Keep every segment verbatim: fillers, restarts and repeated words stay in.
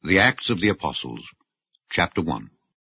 The Acts of the Apostles, Chapter one.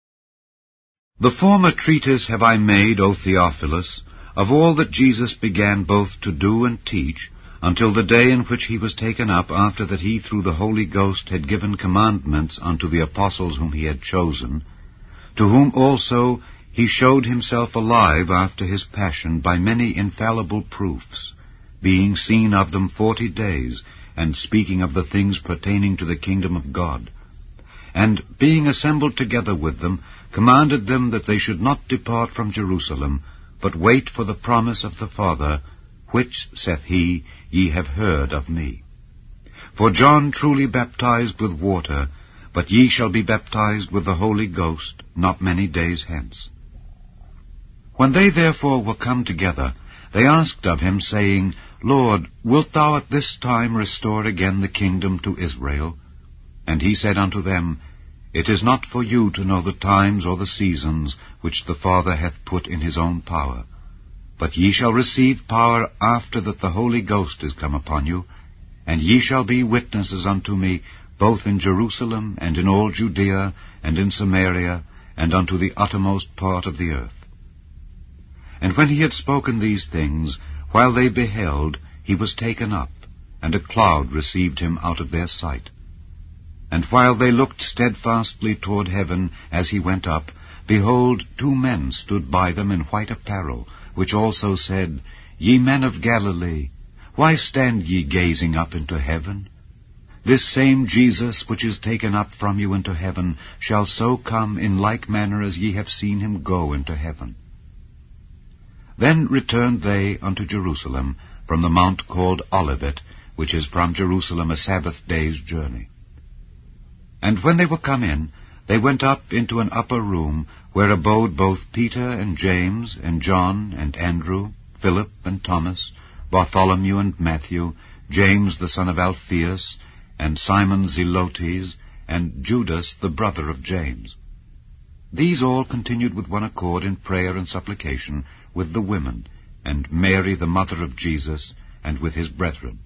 The former treatise have I made, O Theophilus, of all that Jesus began both to do and teach, until the day in which he was taken up, after that he through the Holy Ghost had given commandments unto the apostles whom he had chosen, to whom also he showed himself alive after his passion by many infallible proofs, being seen of them forty days, and speaking of the things pertaining to the kingdom of God. And being assembled together with them, commanded them that they should not depart from Jerusalem, but wait for the promise of the Father, which, saith he, ye have heard of me. For John truly baptized with water, but ye shall be baptized with the Holy Ghost not many days hence. When they therefore were come together, they asked of him, saying, Lord, wilt thou at this time restore again the kingdom to Israel? And he said unto them, It is not for you to know the times or the seasons which the Father hath put in his own power. But ye shall receive power after that the Holy Ghost is come upon you, and ye shall be witnesses unto me both in Jerusalem and in all Judea and in Samaria and unto the uttermost part of the earth. And when he had spoken these things, while they beheld, he was taken up, and a cloud received him out of their sight. And while they looked steadfastly toward heaven as he went up, behold, two men stood by them in white apparel, which also said, Ye men of Galilee, why stand ye gazing up into heaven? This same Jesus, which is taken up from you into heaven, shall so come in like manner as ye have seen him go into heaven. Then returned they unto Jerusalem from the mount called Olivet, which is from Jerusalem a Sabbath day's journey. And when they were come in, they went up into an upper room, where abode both Peter and James and John and Andrew, Philip and Thomas, Bartholomew and Matthew, James the son of Alphaeus, and Simon Zelotes, and Judas the brother of James. These all continued with one accord in prayer and supplication with the women, and Mary the mother of Jesus, and with his brethren.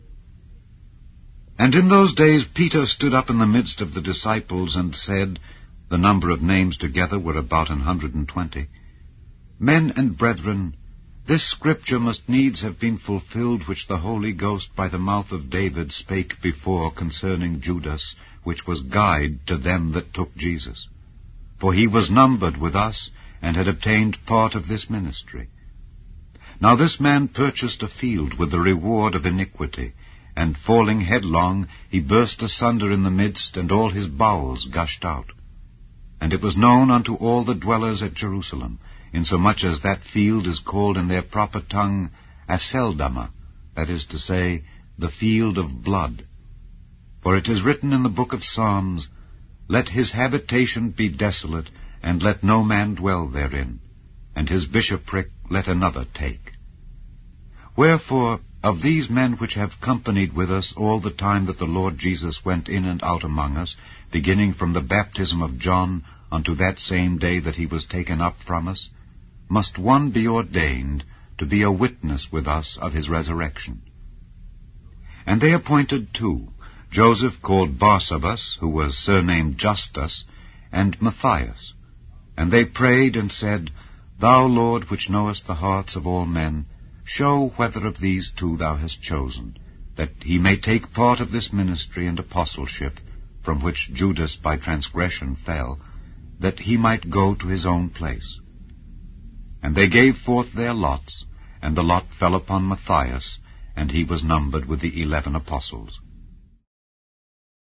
And in those days Peter stood up in the midst of the disciples, and said, the number of names together were about an hundred and twenty, Men and brethren, this scripture must needs have been fulfilled, which the Holy Ghost by the mouth of David spake before concerning Judas, which was guide to them that took Jesus. For he was numbered with us, and had obtained part of this ministry. Now this man purchased a field with the reward of iniquity, and falling headlong, he burst asunder in the midst, and all his bowels gushed out. And it was known unto all the dwellers at Jerusalem, insomuch as that field is called in their proper tongue Aceldama, that is to say, the field of blood. For it is written in the book of Psalms, Let his habitation be desolate, and let no man dwell therein, and his bishopric let another take. Wherefore, of these men which have companied with us all the time that the Lord Jesus went in and out among us, beginning from the baptism of John unto that same day that he was taken up from us, must one be ordained to be a witness with us of his resurrection. And they appointed two, Joseph called Barsabas, who was surnamed Justus, and Matthias. And they prayed and said, Thou, Lord, which knowest the hearts of all men, show whether of these two thou hast chosen, that he may take part of this ministry and apostleship, from which Judas by transgression fell, that he might go to his own place. And they gave forth their lots, and the lot fell upon Matthias, and he was numbered with the eleven apostles.